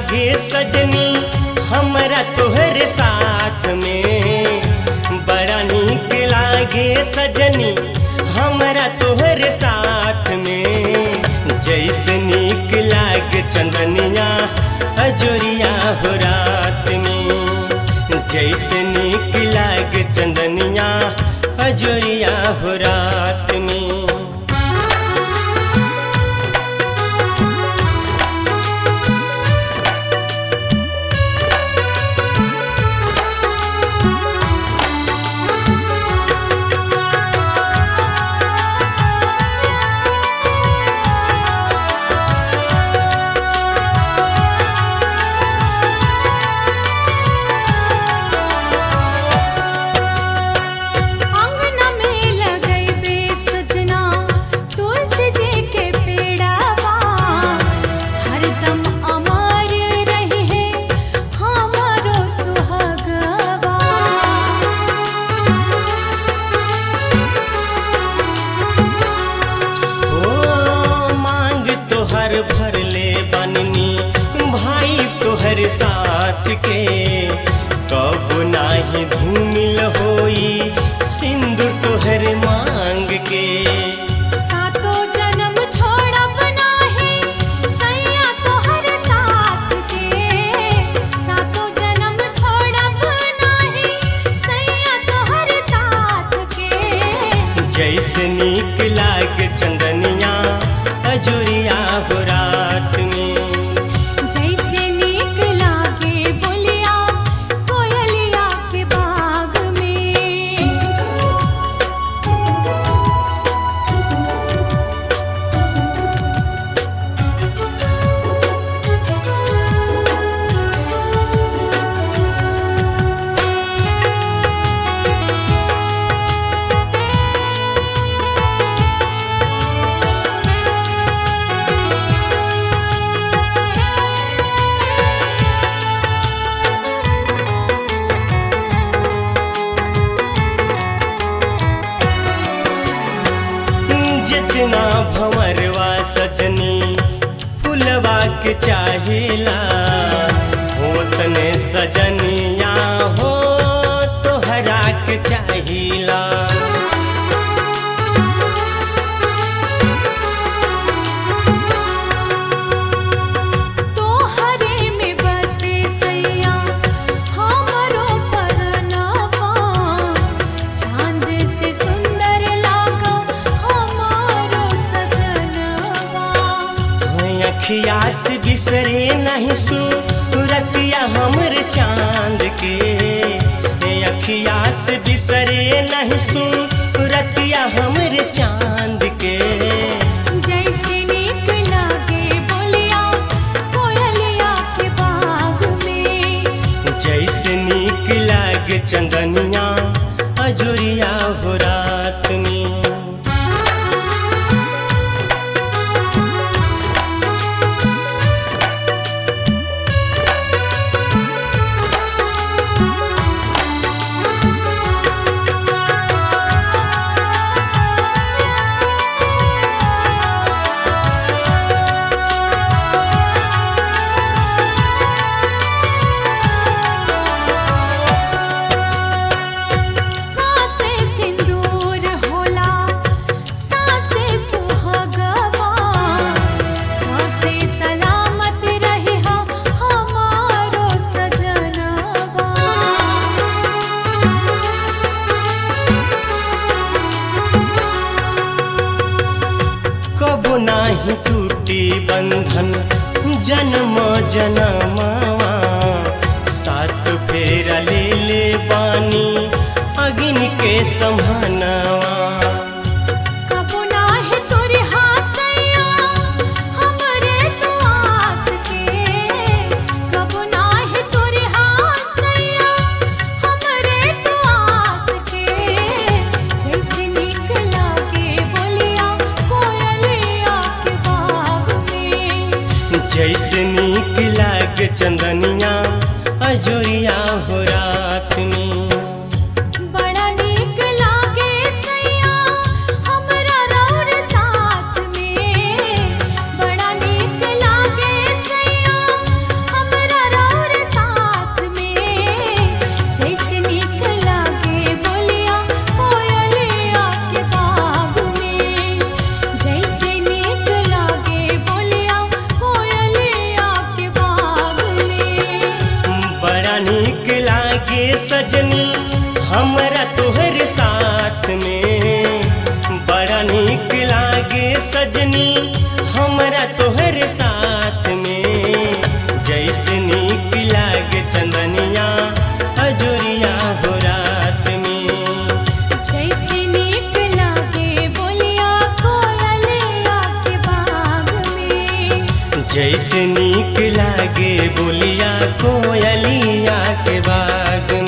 लागे सजनी हमरा तोहरे साथ में, बड़ा नीक लागे सजनी हमरा तोहरे साथ में। जैसे नीक लागे चंदनिया अजोरिया हो रात में, जैसे नीक लागे चंदनिया अजोरिया हो रात में। भरले बननी भाई तोहर साथ के, कब नाही धूमिल होई सिंदूर तोहर मांग के। सातो जन्म छोड़ब नाही सैया तोहर साथ के, सातो जन्म छोड़ब नाही सैया तोहर साथ के। जैसे नीक लागे चंदनिया अजोरिया हो रात में, जैसे नीक लागे बोलिया कोयलिया के बाग में। जितना भंवरवा सजनी फुलवा के चाहेला, होतने सजनिया हो तोहरा के चाहिला। तोहरे में बसे सैया हमरो परनवा, चांद से सुंदर लागा हमारो सजनवा। अखिया से बिसरे नहीं सूरतिया हमर चांद के, अखिया से बिसरे नहीं सूरतिया हमर चांद के। जैसे नीक लागे बोलिया कोयलिया के बाग में, जैसे नीक लागे चंदनिया अजोरिया हो रात में। सासे सिंदूर होला सासे सुहागवा, सासे सलामत रही हमारो सजनवा। कबो नाही टूटी बंधन जन्म जनमावा, सात फेरा ले ले बानी अगिन के समानवा। कबो नाही तोरी हासैया हमरे तू आस के, कबो नाही तोरी हासैया हमरे तू आस के। जैसे नीक लागे बोलिया कोयलिया के बाग में, जैसे नीक लागे चंदनिया अजोरिया हो रात में। बड़ा नीक लागे सैया हमरा रौर साथ में, बड़ा नीक लागे सैया हमरा जैसे नीक लागे बोलिया कोयलिया के बाग